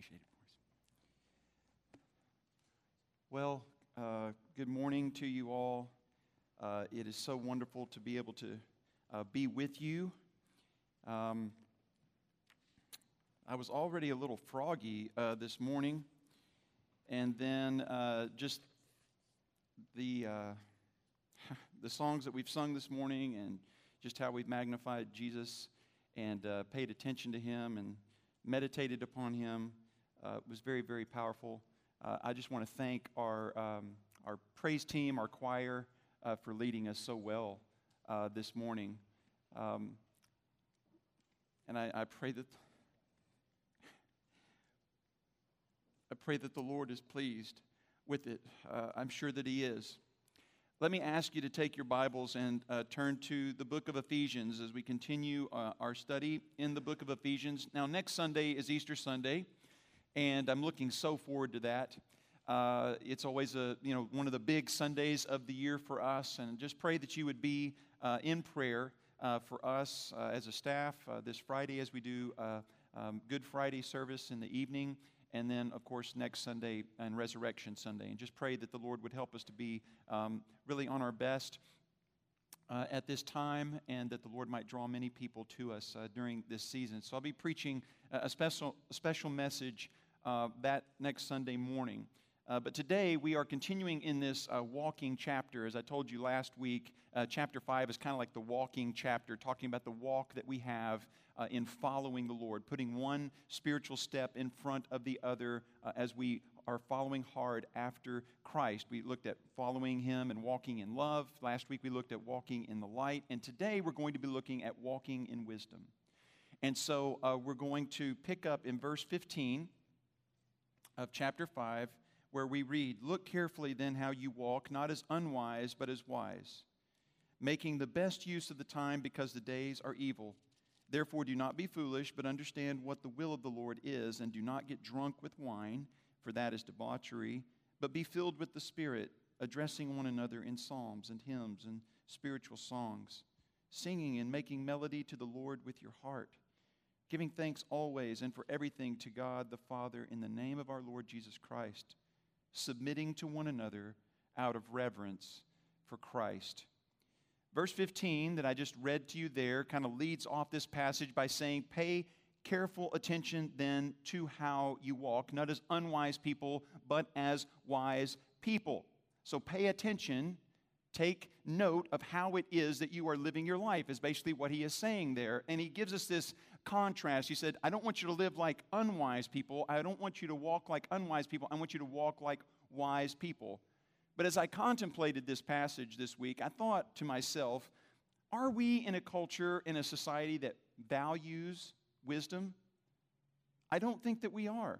appreciate it for us. Well, good morning to you all. It is so wonderful to be able to be with you. I was already a little froggy this morning, and then just the songs that we've sung this morning, and just how we've magnified Jesus and paid attention to Him and meditated upon Him was very, very powerful. I just want to thank our praise team, our choir, for leading us so well this morning. And I pray that the Lord is pleased with it. I'm sure that He is. Let me ask you to take your Bibles and turn to the book of Ephesians as we continue our study in the book of Ephesians. Now, next Sunday is Easter Sunday, and I'm looking so forward to that. It's always one of the big Sundays of the year for us, and just pray that you would be in prayer for us as a staff this Friday as we do Good Friday service in the evening, and then, of course, next Sunday and Resurrection Sunday. And just pray that the Lord would help us to be really on our best at this time, and that the Lord might draw many people to us during this season. So I'll be preaching a special message that next Sunday morning. But today we are continuing in this walking chapter. As I told you last week, chapter 5 is kind of like the walking chapter, talking about the walk that we have in following the Lord, putting one spiritual step in front of the other as we are following hard after Christ. We looked at following Him and walking in love. Last week we looked at walking in the light. And today we're going to be looking at walking in wisdom. And so we're going to pick up in verse 15 of chapter 5, where we read, "Look carefully then how you walk, not as unwise, but as wise, making the best use of the time because the days are evil. Therefore do not be foolish, but understand what the will of the Lord is, and do not get drunk with wine, for that is debauchery, but be filled with the Spirit, addressing one another in psalms and hymns and spiritual songs, singing and making melody to the Lord with your heart, giving thanks always and for everything to God the Father in the name of our Lord Jesus Christ, submitting to one another out of reverence for Christ." Verse 15 that I just read to you there kind of leads off this passage by saying, pay careful attention then to how you walk, not as unwise people, but as wise people. So pay attention, take note of how it is that you are living your life, is basically what he is saying there. And he gives us this contrast. He said, I don't want you to live like unwise people. I don't want you to walk like unwise people. I want you to walk like wise people. But as I contemplated this passage this week, I thought to myself, are we in a culture, in a society that values wisdom? I don't think that we are.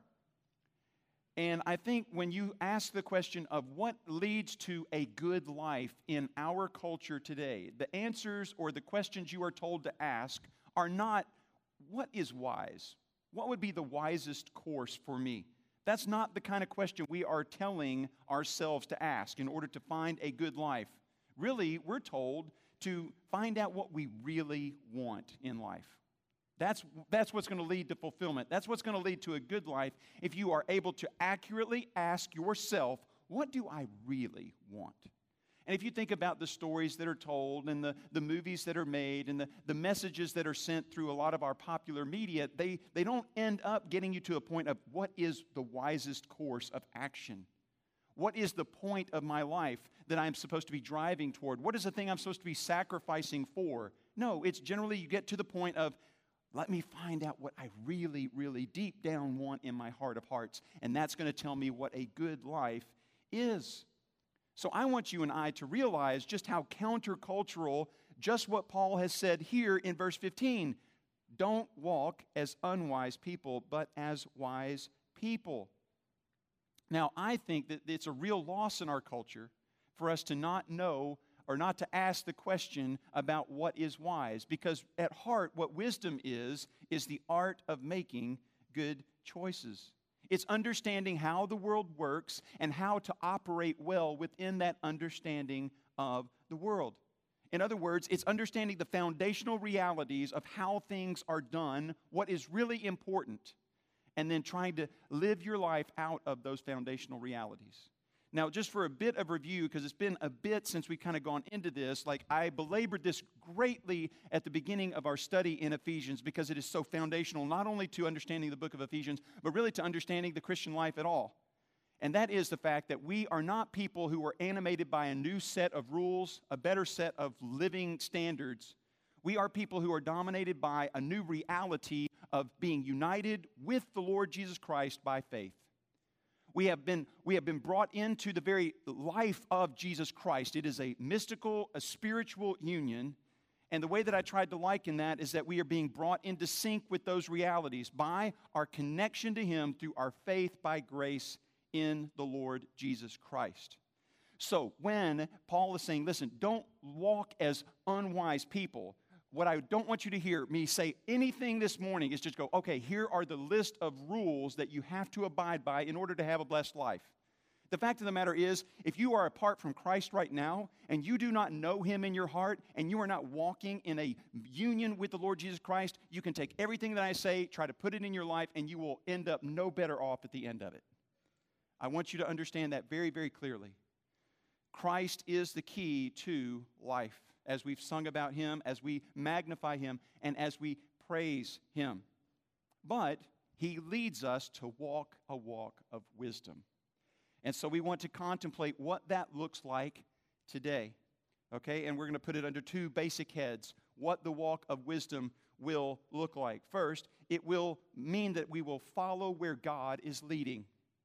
And I think when you ask the question of what leads to a good life in our culture today, the answers or the questions you are told to ask are not, what is wise? What would be the wisest course for me? That's not the kind of question we are telling ourselves to ask in order to find a good life. Really, we're told to find out what we really want in life. That's what's going to lead to fulfillment. That's what's going to lead to a good life if you are able to accurately ask yourself, what do I really want? And if you think about the stories that are told and the movies that are made and the messages that are sent through a lot of our popular media, they don't end up getting you to a point of what is the wisest course of action? What is the point of my life that I'm supposed to be driving toward? What is the thing I'm supposed to be sacrificing for? No, it's generally you get to the point of, let me find out what I really, really deep down want in my heart of hearts, and that's going to tell me what a good life is. So I want you and I to realize just how countercultural just what Paul has said here in verse 15. Don't walk as unwise people, but as wise people. Now, I think that it's a real loss in our culture for us to not know or not to ask the question about what is wise, because at heart, what wisdom is the art of making good choices. It's understanding how the world works and how to operate well within that understanding of the world. In other words, it's understanding the foundational realities of how things are done, what is really important, and then trying to live your life out of those foundational realities. Now, just for a bit of review, because it's been a bit since we've kind of gone into this, like I belabored this greatly at the beginning of our study in Ephesians because it is so foundational, not only to understanding the book of Ephesians, but really to understanding the Christian life at all. And that is the fact that we are not people who are animated by a new set of rules, a better set of living standards. We are people who are dominated by a new reality of being united with the Lord Jesus Christ by faith. We have been brought into the very life of Jesus Christ. It is a mystical, a spiritual union. And the way that I tried to liken that is that we are being brought into sync with those realities by our connection to Him through our faith by grace in the Lord Jesus Christ. So when Paul is saying, listen, don't walk as unwise people, what I don't want you to hear me say anything this morning is just go, okay, here are the list of rules that you have to abide by in order to have a blessed life. The fact of the matter is, if you are apart from Christ right now and you do not know Him in your heart and you are not walking in a union with the Lord Jesus Christ, you can take everything that I say, try to put it in your life, and you will end up no better off at the end of it. I want you to understand that very, very clearly. Christ is the key to life. As we've sung about Him, as we magnify Him, and as we praise Him. But He leads us to walk a walk of wisdom. And so we want to contemplate what that looks like today. Okay, and we're going to put it under two basic heads. What the walk of wisdom will look like. First, it will mean that we will follow where God is leading.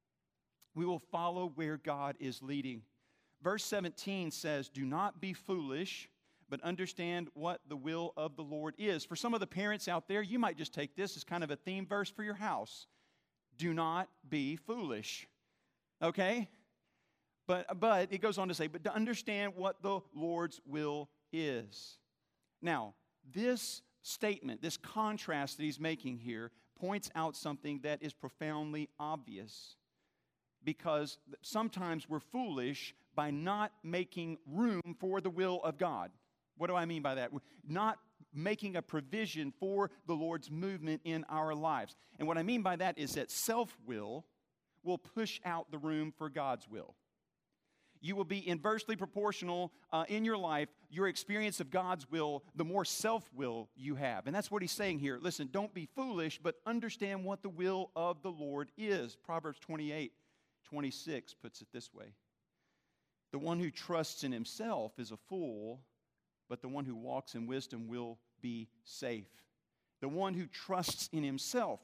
We will follow where God is leading. Verse 17 says, do not be foolish, but understand what the will of the Lord is. For some of the parents out there, you might just take this as kind of a theme verse for your house. Do not be foolish. Okay? But it goes on to say, but to understand what the Lord's will is. Now, this statement, this contrast that he's making here, points out something that is profoundly obvious. Because sometimes we're foolish by not making room for the will of God. What do I mean by that? We're not making a provision for the Lord's movement in our lives. And what I mean by that is that self-will will push out the room for God's will. You will be inversely proportional in your life, your experience of God's will, the more self-will you have. And that's what he's saying here. Listen, don't be foolish, but understand what the will of the Lord is. Proverbs 28:26 puts it this way. The one who trusts in himself is a fool, but the one who walks in wisdom will be safe. The one who trusts in himself,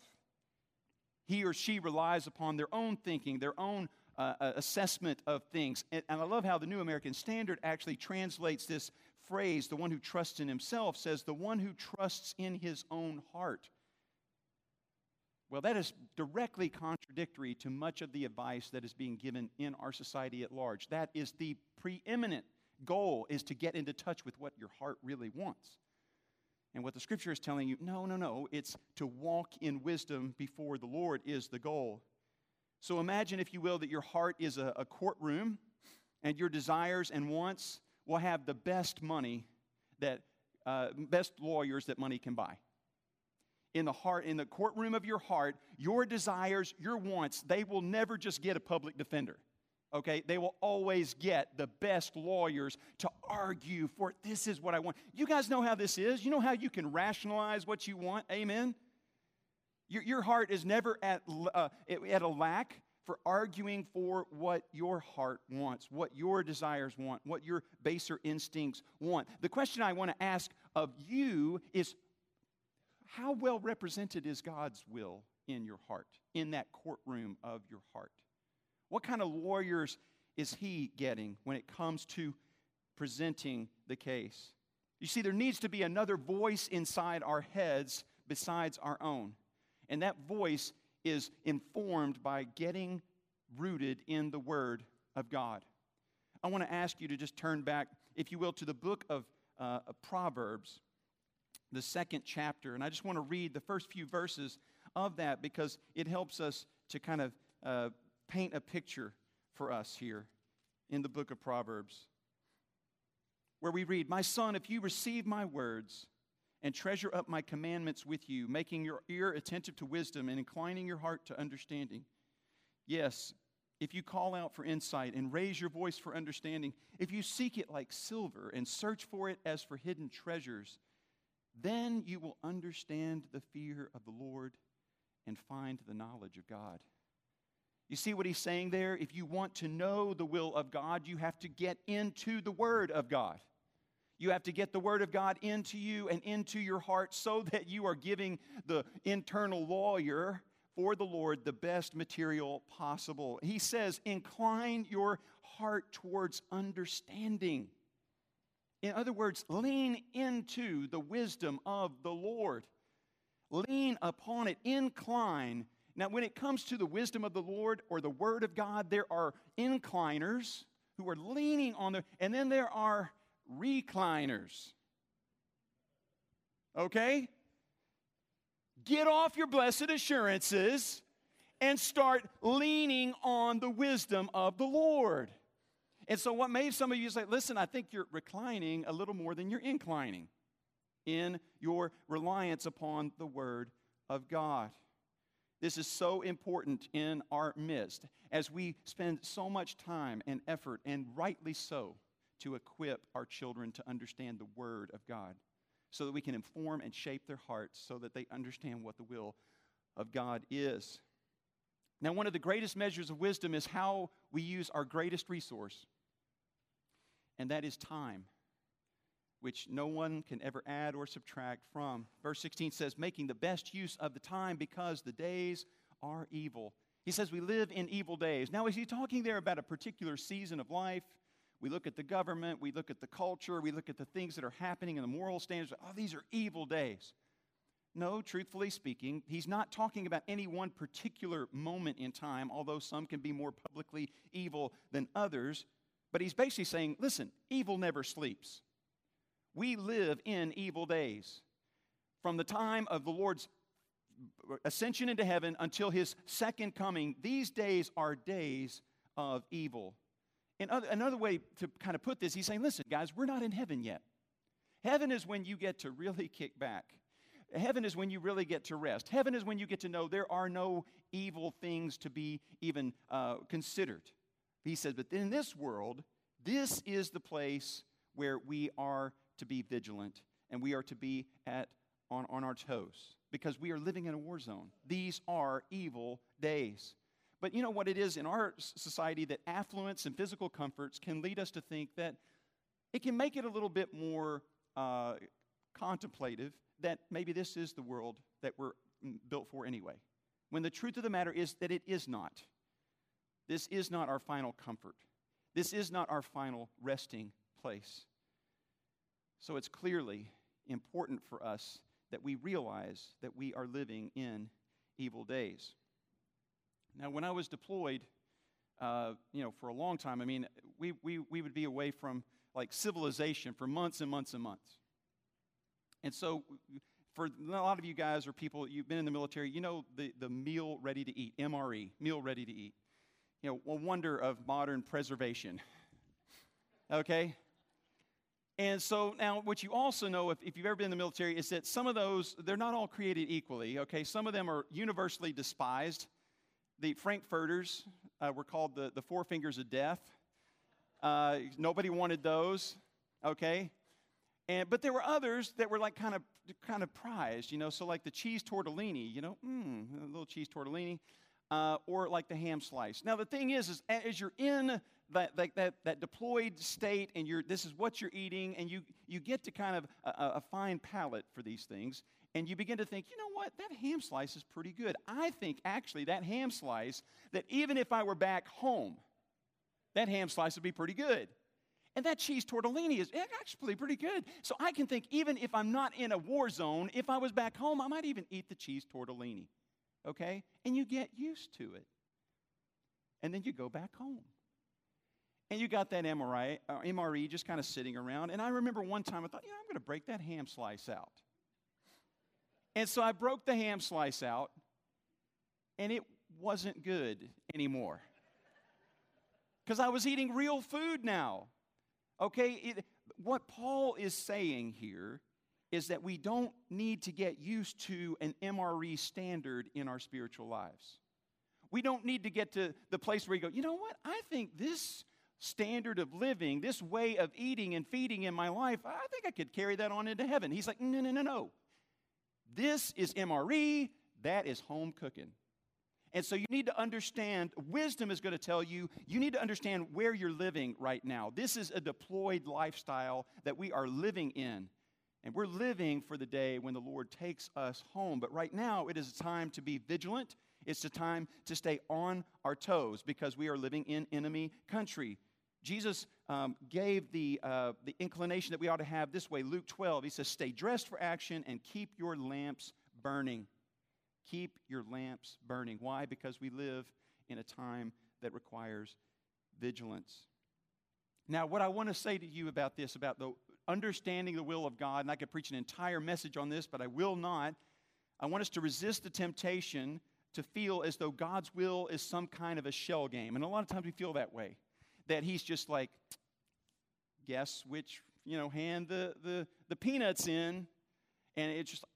he or she relies upon their own thinking, their own assessment of things. And I love how the New American Standard actually translates this phrase, the one who trusts in himself, says the one who trusts in his own heart. Well, that is directly contradictory to much of the advice that is being given in our society at large. That is the preeminent goal, is to get into touch with what your heart really wants. And what the Scripture is telling you, no, it's to walk in wisdom before the Lord is the goal. So imagine, if you will, that your heart is a courtroom and your desires and wants will have the best money, best lawyers that money can buy. In the courtroom of your heart, your desires, your wants, they will never just get a public defender. Okay, they will always get the best lawyers to argue for this is what I want. You guys know how this is. You know how you can rationalize what you want. Amen. Your heart is never at a lack for arguing for what your heart wants, what your desires want, what your baser instincts want. The question I want to ask of you is, how well represented is God's will in your heart, in that courtroom of your heart? What kind of lawyers is He getting when it comes to presenting the case? You see, there needs to be another voice inside our heads besides our own. And that voice is informed by getting rooted in the Word of God. I want to ask you to just turn back, if you will, to the book of Proverbs, the 2nd chapter. And I just want to read the first few verses of that because it helps us to kind of paint a picture for us here in the book of Proverbs, where we read, "My son, if you receive my words and treasure up my commandments with you, making your ear attentive to wisdom and inclining your heart to understanding. Yes, if you call out for insight and raise your voice for understanding, if you seek it like silver and search for it as for hidden treasures, then you will understand the fear of the Lord and find the knowledge of God. You see what he's saying there? If you want to know the will of God, you have to get into the Word of God. You have to get the Word of God into you and into your heart so that you are giving the internal lawyer for the Lord the best material possible. He says, incline your heart towards understanding. In other words, lean into the wisdom of the Lord. Lean upon it, incline. Now, when it comes to the wisdom of the Lord or the Word of God, there are incliners who are leaning on the, and then there are recliners. Okay? Get off your blessed assurances and start leaning on the wisdom of the Lord. And so what made some of you say, listen, I think you're reclining a little more than you're inclining in your reliance upon the Word of God. This is so important in our midst as we spend so much time and effort, and rightly so, to equip our children to understand the Word of God so that we can inform and shape their hearts so that they understand what the will of God is. Now, one of the greatest measures of wisdom is how we use our greatest resource, and that is time, which no one can ever add or subtract from. Verse 16 says, making the best use of the time because the days are evil. He says we live in evil days. Now, is he talking there about a particular season of life? We look at the government, we look at the culture, we look at the things that are happening in the moral standards. Oh, these are evil days. No, truthfully speaking, he's not talking about any one particular moment in time, although some can be more publicly evil than others. But he's basically saying, listen, evil never sleeps. We live in evil days. From the time of the Lord's ascension into heaven until his second coming, these days are days of evil. Another way to kind of put this, he's saying, listen, guys, we're not in heaven yet. Heaven is when you get to really kick back. Heaven is when you really get to rest. Heaven is when you get to know there are no evil things to be even considered. He says, but in this world, this is the place where we are to be vigilant and we are to be on our toes because we are living in a war zone. These are evil days. But you know what it is in our society that affluence and physical comforts can lead us to think that it can make it a little bit more contemplative that maybe this is the world that we're built for anyway. When the truth of the matter is that it is not. This is not our final comfort. This is not our final resting place. So it's clearly important for us that we realize that we are living in evil days. Now, when I was deployed, for a long time, I mean, we would be away from, like, civilization for months and months and months. And so for a lot of you guys or people, you've been in the military, you know the meal ready to eat, MRE, meal ready to eat. You know, a wonder of modern preservation. Okay? And so now what you also know, if you've ever been in the military, is that some of those, they're not all created equally, okay? Some of them are universally despised. The Frankfurters were called the Four Fingers of Death. Nobody wanted those, okay? But there were others that were like kind of prized, you know, so like the cheese tortellini, you know, a little cheese tortellini, or like the ham slice. Now the thing is as you're in that deployed state and this is what you're eating, and you get to kind of a fine palate for these things, and you begin to think, you know what, that ham slice is pretty good. I think actually that ham slice, that even if I were back home, that ham slice would be pretty good. And that cheese tortellini is actually pretty good. So I can think, even if I'm not in a war zone, if I was back home, I might even eat the cheese tortellini. Okay? And you get used to it. And then you go back home. And you got that MRE just kind of sitting around. And I remember one time I thought, I'm going to break that ham slice out. And so I broke the ham slice out, and it wasn't good anymore. Because I was eating real food now. Okay, what Paul is saying here is that we don't need to get used to an MRE standard in our spiritual lives. We don't need to get to the place where you go, you know what? I think this standard of living, this way of eating and feeding in my life, I think I could carry that on into heaven. He's like, no, no, no, no. This is MRE. That is home cooking. And so you need to understand, wisdom is going to tell you, you need to understand where you're living right now. This is a deployed lifestyle that we are living in. And we're living for the day when the Lord takes us home. But right now, it is a time to be vigilant. It's a time to stay on our toes because we are living in enemy country. Jesus gave the inclination that we ought to have this way. Luke 12, he says, stay dressed for action and keep your lamps burning. Keep your lamps burning. Why? Because we live in a time that requires vigilance. Now, what I want to say to you about this, about the understanding the will of God, and I could preach an entire message on this, but I will not. I want us to resist the temptation to feel as though God's will is some kind of a shell game. And a lot of times we feel that way, that he's just like, guess which, hand the peanuts in, and it's just,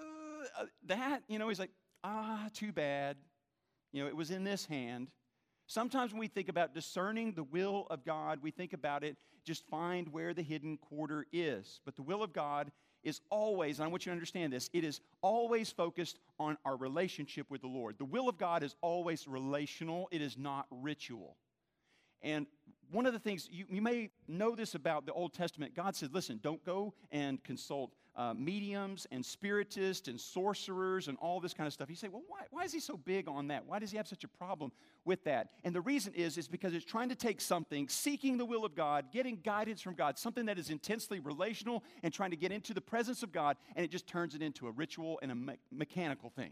that, he's like, too bad. It was in this hand. Sometimes when we think about discerning the will of God, we think about it, just find where the hidden quarter is. But the will of God is always, and I want you to understand this, it is always focused on our relationship with the Lord. The will of God is always relational. It is not ritual. And one of the things, you may know this about the Old Testament, God said, listen, don't go and consult mediums and spiritists and sorcerers and all this kind of stuff. You say, well, why is he so big on that? Why does he have such a problem with that? And the reason is because it's trying to take something, seeking the will of God, getting guidance from God, something that is intensely relational and trying to get into the presence of God, and it just turns it into a ritual and a mechanical thing.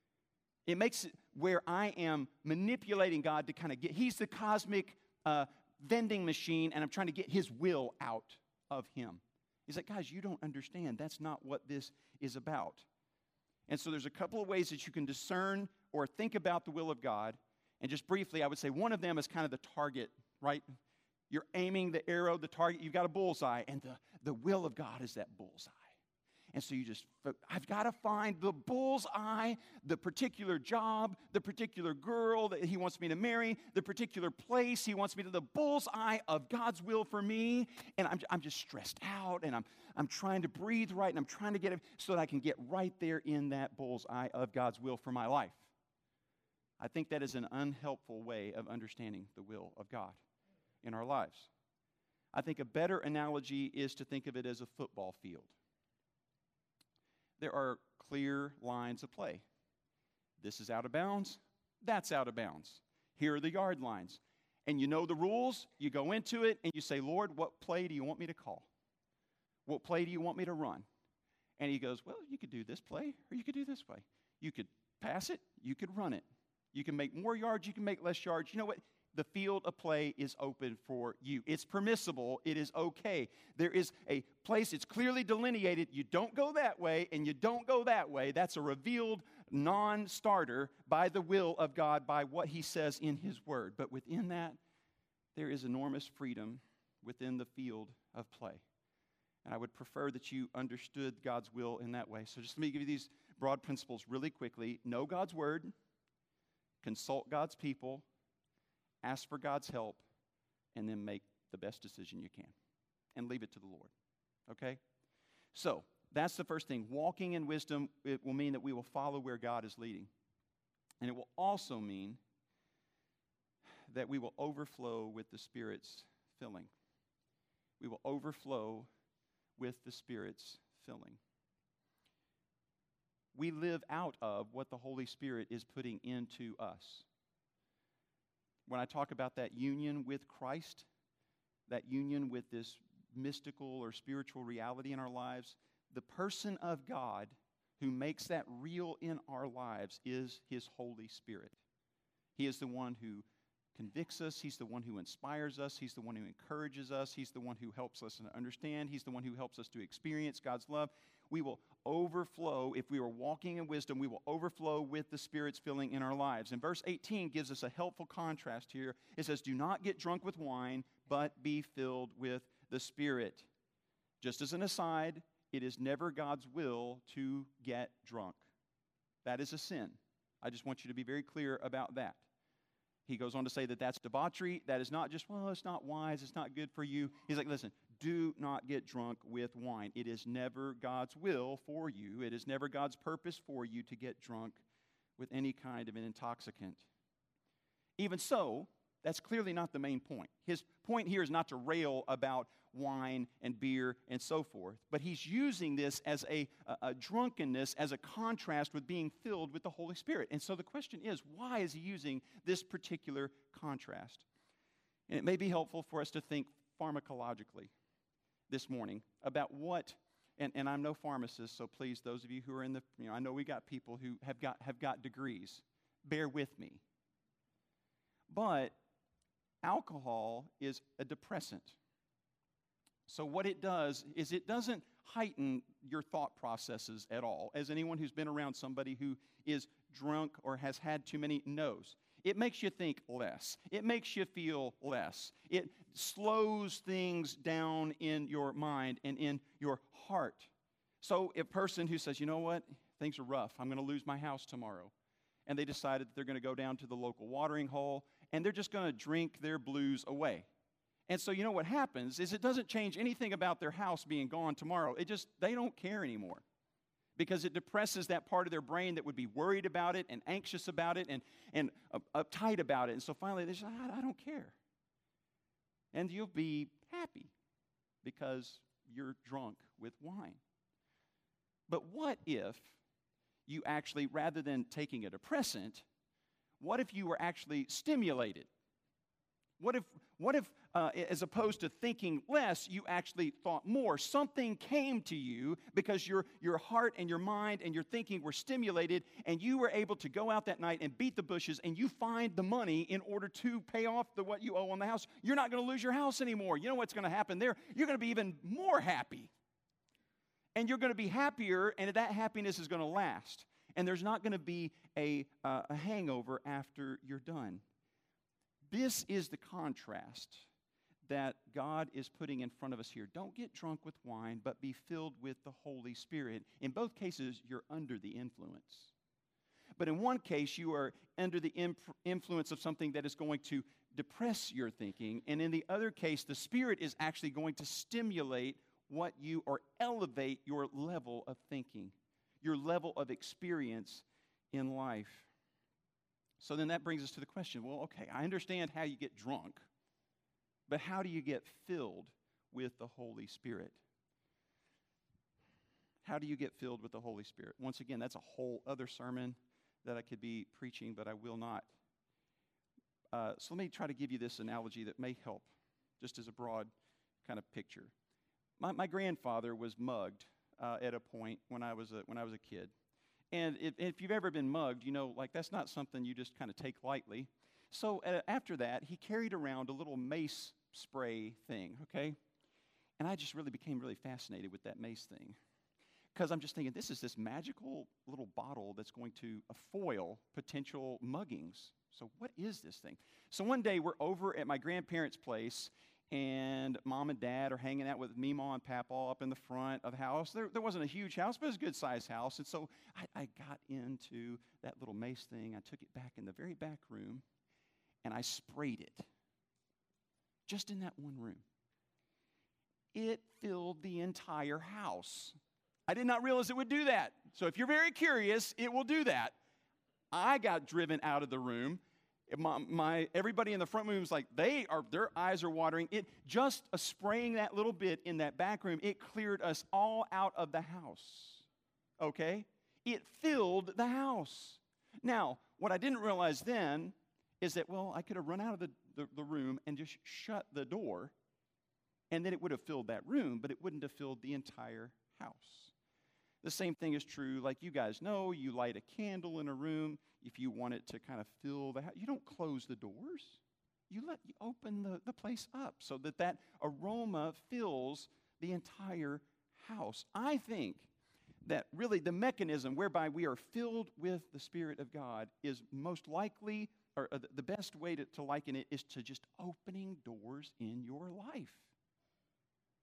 It makes it where I am manipulating God to kind of he's the cosmic vending machine, and I'm trying to get his will out of him. He's like, guys, you don't understand. That's not what this is about. And so there's a couple of ways that you can discern or think about the will of God. And just briefly, I would say one of them is kind of the target, right? You're aiming the arrow, the target, you've got a bullseye, and the will of God is that bullseye. And so I've got to find the bullseye, the particular job, the particular girl that he wants me to marry, the particular place he wants me to, the bullseye of God's will for me. And I'm just stressed out, and I'm trying to breathe right, and I'm trying to get it so that I can get right there in that bullseye of God's will for my life. I think that is an unhelpful way of understanding the will of God in our lives. I think a better analogy is to think of it as a football field. There are clear lines of play. This is out of bounds. That's out of bounds. Here are the yard lines. And you know the rules. You go into it and you say, Lord, what play do you want me to call? What play do you want me to run? And he goes, well, you could do this play or you could do this way. You could pass it. You could run it. You can make more yards. You can make less yards. You know what? The field of play is open for you. It's permissible. It is okay. There is a place, it's clearly delineated. You don't go that way and you don't go that way. That's a revealed non-starter by the will of God, by what he says in his word. But within that, there is enormous freedom within the field of play. And I would prefer that you understood God's will in that way. So just let me give you these broad principles really quickly. Know God's word. Consult God's people. Ask for God's help, and then make the best decision you can. And leave it to the Lord. Okay? So, that's the first thing. Walking in wisdom, it will mean that we will follow where God is leading. And it will also mean that we will overflow with the Spirit's filling. We will overflow with the Spirit's filling. We live out of what the Holy Spirit is putting into us. When I talk about that union with Christ, that union with this mystical or spiritual reality in our lives, the person of God who makes that real in our lives is His Holy Spirit. He is the one who convicts us. He's the one who inspires us. He's the one who encourages us. He's the one who helps us to understand. He's the one who helps us to experience God's love. We will overflow, if we are walking in wisdom, we will overflow with the Spirit's filling in our lives. And verse 18 gives us a helpful contrast here. It says, do not get drunk with wine, but be filled with the Spirit. Just as an aside, it is never God's will to get drunk. That is a sin. I just want you to be very clear about that. He goes on to say that that's debauchery. That is not just, well, it's not wise, it's not good for you. He's like, listen, do not get drunk with wine. It is never God's will for you. It is never God's purpose for you to get drunk with any kind of an intoxicant. Even so, that's clearly not the main point. His point here is not to rail about wine and beer and so forth, but he's using this as a drunkenness as a contrast with being filled with the Holy Spirit. And so the question is, why is he using this particular contrast? And it may be helpful for us to think pharmacologically this morning about what, and I'm no pharmacist, so please, those of you who are in the, I know we got people who have got degrees. Bear with me. But alcohol is a depressant. So what it does is it doesn't heighten your thought processes at all. As anyone who's been around somebody who is drunk or has had too many knows, it makes you think less. It makes you feel less. It slows things down in your mind and in your heart. So a person who says, you know what, things are rough, I'm going to lose my house tomorrow, and they decided that they're going to go down to the local watering hole, and they're just going to drink their blues away. And so you know what happens is it doesn't change anything about their house being gone tomorrow. They don't care anymore because it depresses that part of their brain that would be worried about it and anxious about it and uptight about it. And so finally they say, I don't care. And you'll be happy because you're drunk with wine. But what if you actually, rather than taking a depressant, what if you were actually stimulated? What if as opposed to thinking less, you actually thought more? Something came to you because your heart and your mind and your thinking were stimulated, and you were able to go out that night and beat the bushes, and you find the money in order to pay off what you owe on the house. You're not going to lose your house anymore. You know what's going to happen there? You're going to be even more happy. And you're going to be happier, and that happiness is going to last. And there's not going to be a hangover after you're done. This is the contrast that God is putting in front of us here. Don't get drunk with wine, but be filled with the Holy Spirit. In both cases, you're under the influence. But in one case, you are under the influence of something that is going to depress your thinking. And in the other case, the Spirit is actually going to stimulate what you, or elevate your level of thinking, your level of experience in life. So then that brings us to the question, well, okay, I understand how you get drunk, but how do you get filled with the Holy Spirit? How do you get filled with the Holy Spirit? Once again, that's a whole other sermon that I could be preaching, but I will not. So let me try to give you this analogy that may help, just as a broad kind of picture. My grandfather was mugged at a point when I was a kid. And if you've ever been mugged, you know, like that's not something you just kind of take lightly. So after that, he carried around a little mace spray thing, okay? And I just really became really fascinated with that mace thing. Because I'm just thinking, this is this magical little bottle that's going to foil potential muggings. So what is this thing? So one day we're over at my grandparents' place, and Mom and Dad are hanging out with Meemaw and Papaw up in the front of the house. There wasn't a huge house, but it was a good-sized house. And so I got into that little mace thing. I took it back in the very back room, and I sprayed it. Just in that one room. It filled the entire house. I did not realize it would do that. So if you're very curious, it will do that. I got driven out of the room. Everybody in the front room was like, their eyes are watering. It just spraying that little bit in that back room, it cleared us all out of the house. Okay? It filled the house. Now, what I didn't realize then is that, well, I could have run out of the room and just shut the door, and then it would have filled that room, but it wouldn't have filled the entire house. The same thing is true, like you guys know, you light a candle in a room. If you want it to kind of fill the house, you don't close the doors. You open the place up so that aroma fills the entire house. I think that really the mechanism whereby we are filled with the Spirit of God is most likely, or the best way to liken it is to just opening doors in your life.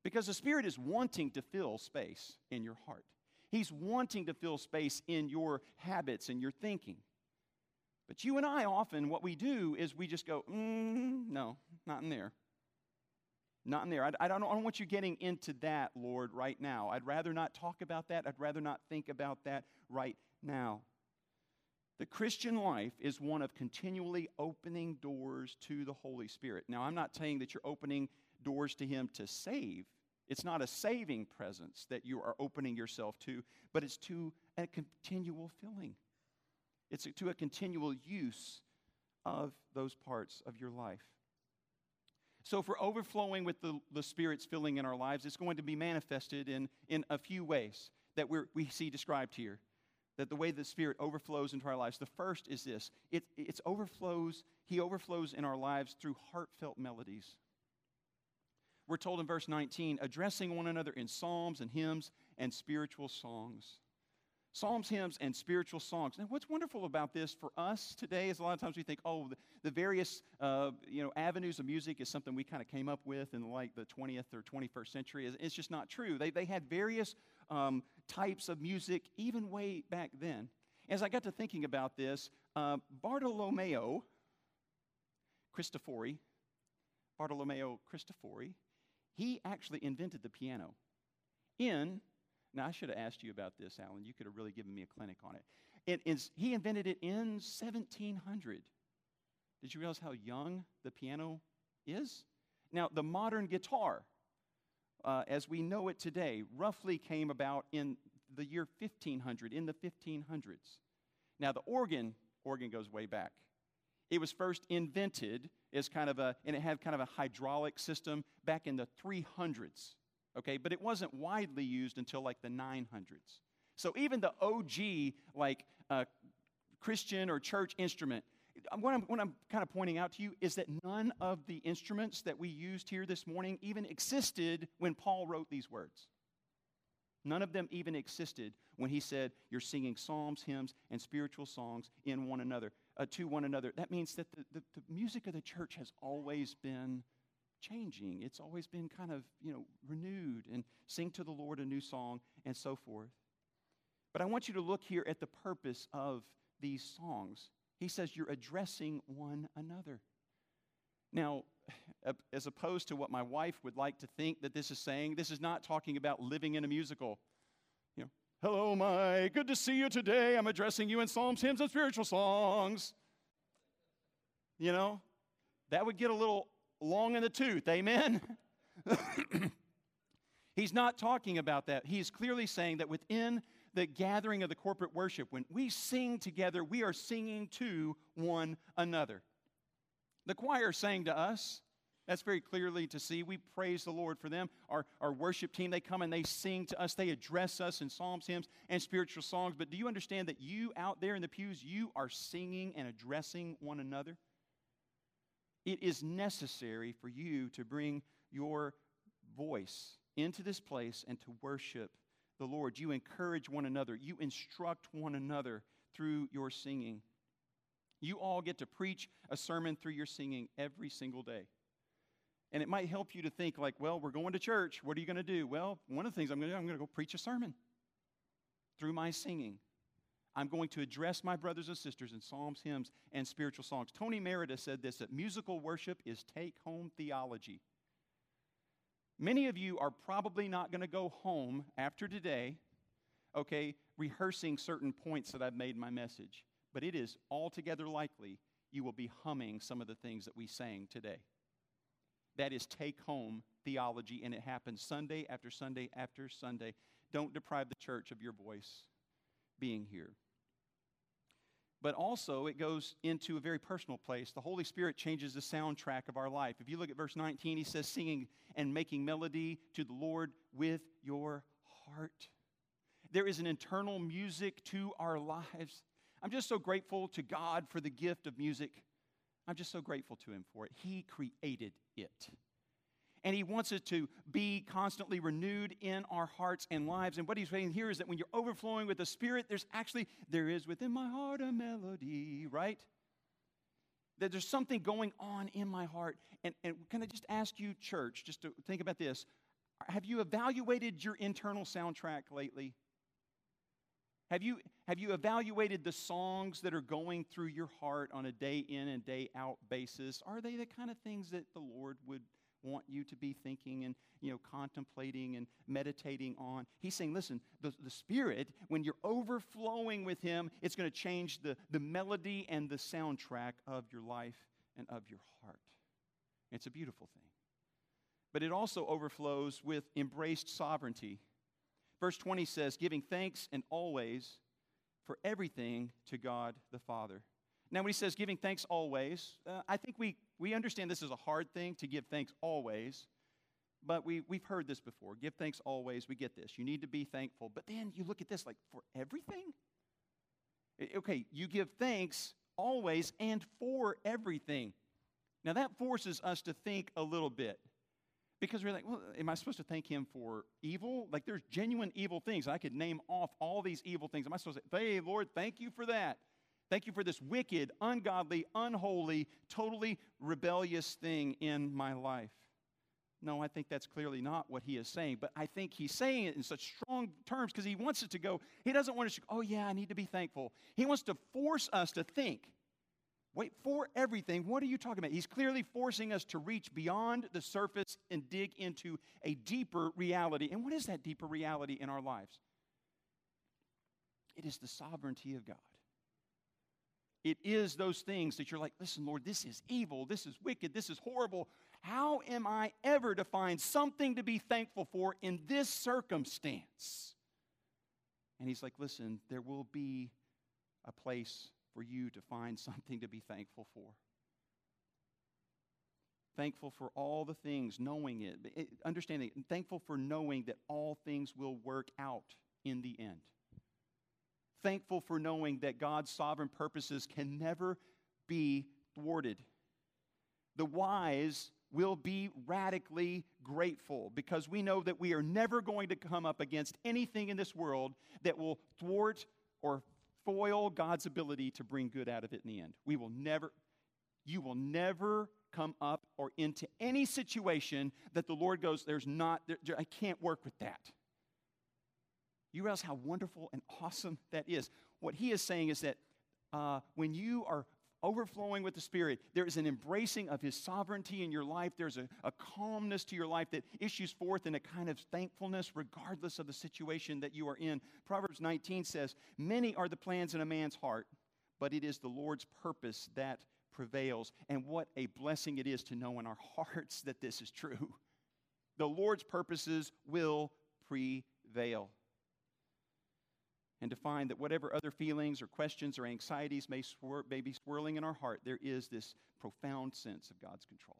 Because the Spirit is wanting to fill space in your heart. He's wanting to fill space in your habits and your thinking. But you and I often, what we do is we just go, no, not in there. Not in there. I don't want you getting into that, Lord, right now. I'd rather not talk about that. I'd rather not think about that right now. The Christian life is one of continually opening doors to the Holy Spirit. Now, I'm not saying that you're opening doors to Him to save. It's not a saving presence that you are opening yourself to, but it's to a continual filling. It's to a continual use of those parts of your life. So if we're overflowing with the Spirit's filling in our lives, it's going to be manifested in a few ways that we see described here. That the way the Spirit overflows into our lives. The first is this. He overflows in our lives through heartfelt melodies. We're told in verse 19, addressing one another in psalms and hymns and spiritual songs. Psalms, hymns, and spiritual songs. Now, what's wonderful about this for us today is a lot of times we think, the various avenues of music is something we kind of came up with in like the 20th or 21st century. It's just not true. They had various types of music even way back then. As I got to thinking about this, Bartolomeo Cristofori, he actually invented the piano. Now, I should have asked you about this, Alan. You could have really given me a clinic on it. He invented it in 1700. Did you realize how young the piano is? Now, the modern guitar, as we know it today, roughly came about in the year 1500, in the 1500s. Now, the organ goes way back. It was first invented as and it had kind of a hydraulic system back in the 300s. Okay, but it wasn't widely used until like the 900s. So even the OG, Christian or church instrument, what I'm kind of pointing out to you is that none of the instruments that we used here this morning even existed when Paul wrote these words. None of them even existed when he said, you're singing psalms, hymns, and spiritual songs in one another, to one another. That means that the music of the church has always been changing. It's always been kind of, renewed and sing to the Lord a new song and so forth. But I want you to look here at the purpose of these songs. He says you're addressing one another. Now, as opposed to what my wife would like to think that this is saying, this is not talking about living in a musical. Hello, Mike, good to see you today. I'm addressing you in psalms, hymns, and spiritual songs. That would get a little long in the tooth, amen? He's not talking about that. He's clearly saying that within the gathering of the corporate worship, when we sing together, we are singing to one another. The choir sang to us. That's very clearly to see. We praise the Lord for them. Our worship team, they come and they sing to us. They address us in psalms, hymns, and spiritual songs. But do you understand that you out there in the pews, you are singing and addressing one another? It is necessary for you to bring your voice into this place and to worship the Lord. You encourage one another. You instruct one another through your singing. You all get to preach a sermon through your singing every single day. And it might help you to think like, well, we're going to church. What are you going to do? Well, one of the things I'm going to go preach a sermon through my singing. I'm going to address my brothers and sisters in psalms, hymns, and spiritual songs. Tony Merida said this, that musical worship is take-home theology. Many of you are probably not going to go home after today, rehearsing certain points that I've made in my message. But it is altogether likely you will be humming some of the things that we sang today. That is take-home theology, and it happens Sunday after Sunday after Sunday. Don't deprive the church of your voice being here. But also, it goes into a very personal place. The Holy Spirit changes the soundtrack of our life. If you look at verse 19, he says, singing and making melody to the Lord with your heart. There is an internal music to our lives. I'm just so grateful to God for the gift of music. I'm just so grateful to Him for it. He created it. And He wants it to be constantly renewed in our hearts and lives. And what He's saying here is that when you're overflowing with the Spirit, there is within my heart a melody, right? That there's something going on in my heart. And can I just ask you, church, just to think about this. Have you evaluated your internal soundtrack lately? Have you evaluated the songs that are going through your heart on a day in and day out basis? Are they the kind of things that the Lord would want you to be thinking and contemplating and meditating on? He's saying, listen, the Spirit, when you're overflowing with Him, it's going to change the melody and the soundtrack of your life and of your heart. It's a beautiful thing. But it also overflows with embraced sovereignty. Verse 20 says, giving thanks and always for everything to God the Father. Now, when he says giving thanks always, I think we understand this is a hard thing to give thanks always, but we've heard this before. Give thanks always, we get this. You need to be thankful. But then you look at this like, for everything? Okay, you give thanks always and for everything. Now, that forces us to think a little bit. Because we're like, well, am I supposed to thank Him for evil? Like, there's genuine evil things. I could name off all these evil things. Am I supposed to say, hey, Lord, thank you for that. Thank you for this wicked, ungodly, unholy, totally rebellious thing in my life. No, I think that's clearly not what he is saying. But I think he's saying it in such strong terms because he wants it to go. He doesn't want us to go, oh, yeah, I need to be thankful. He wants to force us to think. Wait, for everything, what are you talking about? He's clearly forcing us to reach beyond the surface and dig into a deeper reality. And what is that deeper reality in our lives? It is the sovereignty of God. It is those things that you're like, listen, Lord, this is evil, this is wicked, this is horrible. How am I ever to find something to be thankful for in this circumstance? And He's like, listen, there will be a place for you to find something to be thankful for. Thankful for all the things, knowing it, understanding it, and thankful for knowing that all things will work out in the end. Thankful for knowing that God's sovereign purposes can never be thwarted. The wise will be radically grateful because we know that we are never going to come up against anything in this world that will thwart or foil God's ability to bring good out of it in the end. You will never come up or into any situation that the Lord goes, I can't work with that. You realize how wonderful and awesome that is. What he is saying is that when you are overflowing with the Spirit, there is an embracing of His sovereignty in your life. There's a calmness to your life that issues forth in a kind of thankfulness regardless of the situation that you are in. Proverbs 19 says, many are the plans in a man's heart, but it is the Lord's purpose that prevails. And what a blessing it is to know in our hearts that this is true. The Lord's purposes will prevail. And to find that whatever other feelings or questions or anxieties may be swirling in our heart, there is this profound sense of God's control.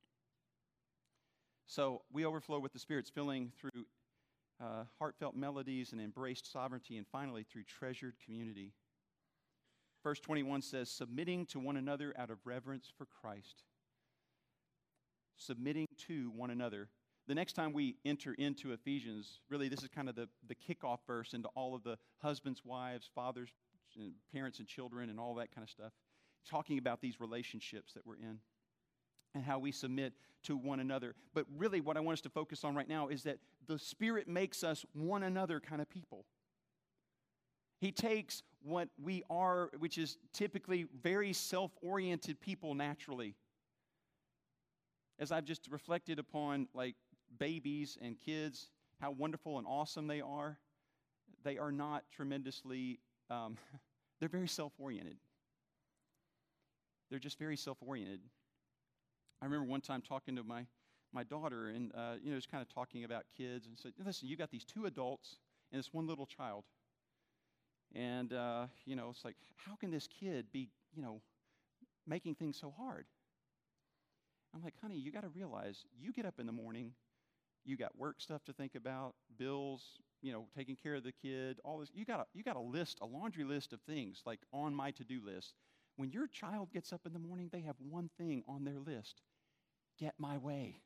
So we overflow with the Spirit's filling through heartfelt melodies and embraced sovereignty, and finally through treasured community. Verse 21 says, submitting to one another out of reverence for Christ. Submitting to one another. The next time we enter into Ephesians, really this is kind of the kickoff verse into all of the husbands, wives, fathers, and parents and children and all that kind of stuff, talking about these relationships that we're in and how we submit to one another. But really what I want us to focus on right now is that the Spirit makes us one another kind of people. He takes what we are, which is typically very self-oriented people naturally. As I've just reflected upon, like, babies and kids, how wonderful and awesome they are not tremendously, they're very self-oriented. They're just very self-oriented. I remember one time talking to my daughter and, just kind of talking about kids and said, listen, you got these two adults and this one little child. And, it's like, how can this kid be, making things so hard? I'm like, honey, you got to realize you get up in the morning, you got work stuff to think about, bills, taking care of the kid, all this. You got a laundry list of things like on my to-do list. When your child gets up in the morning, they have one thing on their list: get my way.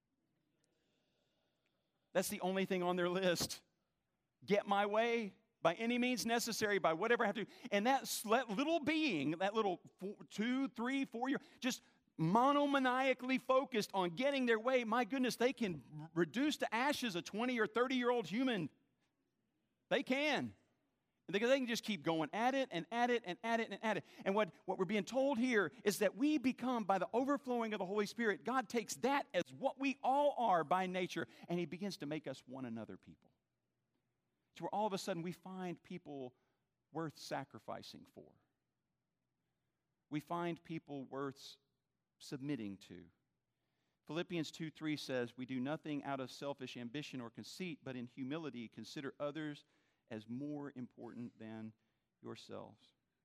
That's the only thing on their list. Get my way by any means necessary, by whatever I have to. And that little being, that little 2, 3, 4 year, just monomaniacally focused on getting their way, my goodness, they can reduce to ashes a 20 or 30-year-old human. They can. Because they can just keep going at it and at it and at it and at it. And what we're being told here is that we become, by the overflowing of the Holy Spirit, God takes that as what we all are by nature, and He begins to make us one another people. So where all of a sudden we find people worth sacrificing for. We find people worth submitting to. Philippians 2:3 says, "We do nothing out of selfish ambition or conceit, but in humility consider others as more important than yourselves."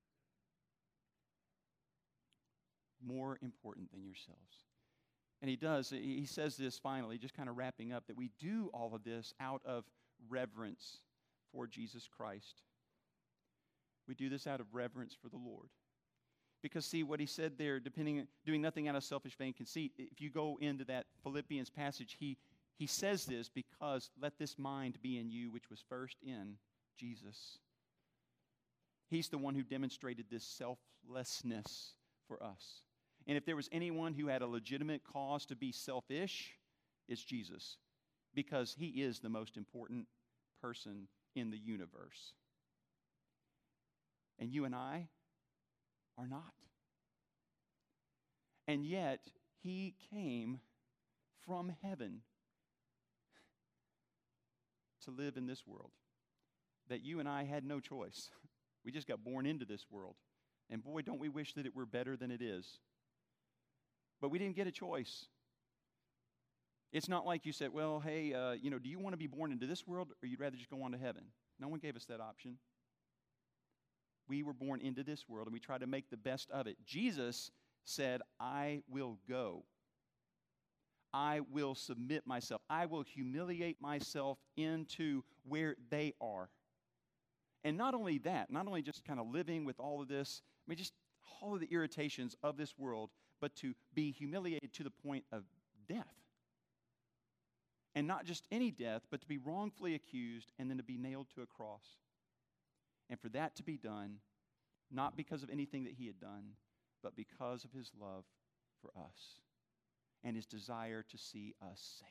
More important than yourselves. And he says this finally, just kind of wrapping up, that we do all of this out of reverence for Jesus Christ. We do this out of reverence for the Lord. Because see, what he said there, doing nothing out of selfish vain conceit, if you go into that Philippians passage, he says this because let this mind be in you, which was first in Jesus. He's the one who demonstrated this selflessness for us. And if there was anyone who had a legitimate cause to be selfish, it's Jesus. Because he is the most important person in the universe. And you and I are not. And yet, he came from heaven to live in this world. That you and I had no choice. We just got born into this world. And boy, don't we wish that it were better than it is. But we didn't get a choice. It's not like you said, well, hey, do you want to be born into this world or you'd rather just go on to heaven? No one gave us that option. We were born into this world and we try to make the best of it. Jesus said, I will go. I will submit myself. I will humiliate myself into where they are. And not only that, not only just kind of living with all of this, just all of the irritations of this world, but to be humiliated to the point of death. And not just any death, but to be wrongfully accused and then to be nailed to a cross. And for that to be done, not because of anything that he had done, but because of his love for us and his desire to see us saved.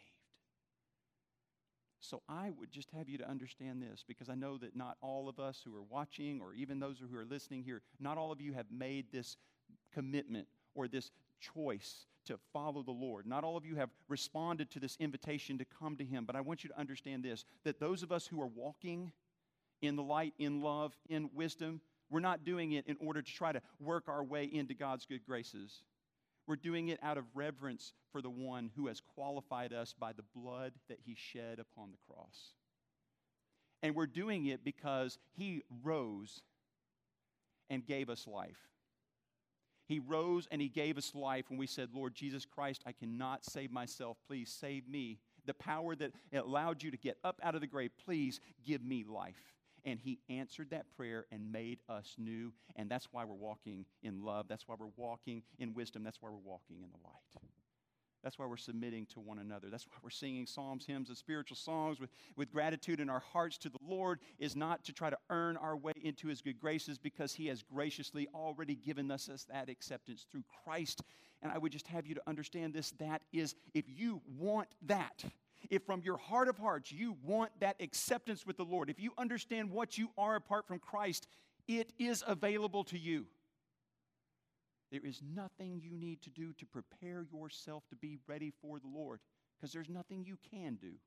So I would just have you to understand this, because I know that not all of us who are watching, or even those who are listening here, not all of you have made this commitment or this choice to follow the Lord. Not all of you have responded to this invitation to come to him. But I want you to understand this, that those of us who are walking in the light, in love, in wisdom, we're not doing it in order to try to work our way into God's good graces. We're doing it out of reverence for the one who has qualified us by the blood that he shed upon the cross. And we're doing it because he rose and gave us life. He rose and he gave us life when we said, Lord Jesus Christ, I cannot save myself. Please save me. The power that allowed you to get up out of the grave, please give me life. And he answered that prayer and made us new. And that's why we're walking in love. That's why we're walking in wisdom. That's why we're walking in the light. That's why we're submitting to one another. That's why we're singing psalms, hymns, and spiritual songs with gratitude in our hearts to the Lord, is not to try to earn our way into his good graces, because he has graciously already given us that acceptance through Christ. And I would just have you to understand this, that is, if you want that, if from your heart of hearts you want that acceptance with the Lord, if you understand what you are apart from Christ, it is available to you. There is nothing you need to do to prepare yourself to be ready for the Lord, because there's nothing you can do.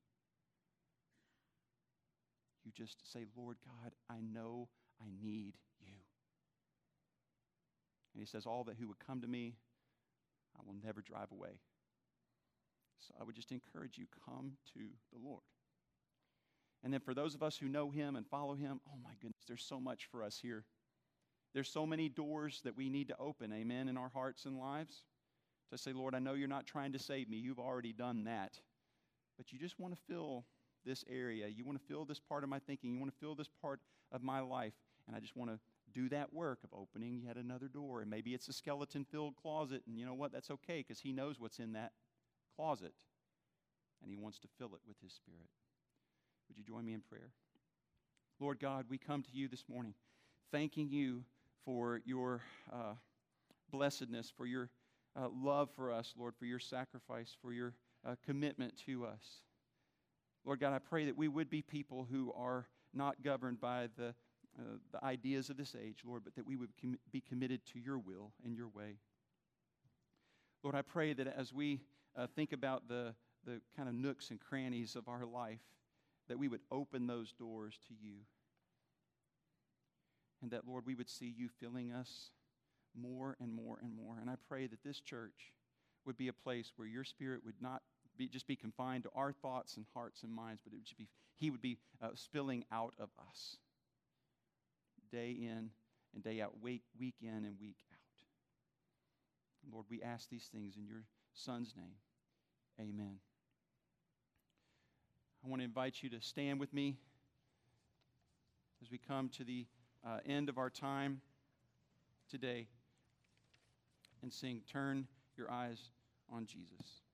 You just say, Lord God, I know I need you. And he says, all that who would come to me, I will never drive away. So I would just encourage you, come to the Lord. And then for those of us who know him and follow him, oh my goodness, there's so much for us here. There's so many doors that we need to open, amen, in our hearts and lives. To say, Lord, I know you're not trying to save me. You've already done that. But you just want to fill this area. You want to fill this part of my thinking. You want to fill this part of my life. And I just want to do that work of opening yet another door. And maybe it's a skeleton-filled closet. And you know what? That's okay, because he knows what's in that closet. And he wants to fill it with his Spirit. Would you join me in prayer? Lord God, we come to you this morning thanking you for your blessedness, for your love for us, Lord, for your sacrifice, for your commitment to us. Lord God, I pray that we would be people who are not governed by the ideas of this age, Lord, but that we would be committed to your will and your way. Lord, I pray that as we think about the kind of nooks and crannies of our life, that we would open those doors to you. And that, Lord, we would see you filling us more and more and more. And I pray that this church would be a place where your Spirit would not just be confined to our thoughts and hearts and minds, but he would be spilling out of us day in and day out, week in and week out. Lord, we ask these things in your Son's name. Amen. I want to invite you to stand with me as we come to the end of our time today and sing, "Turn Your Eyes on Jesus."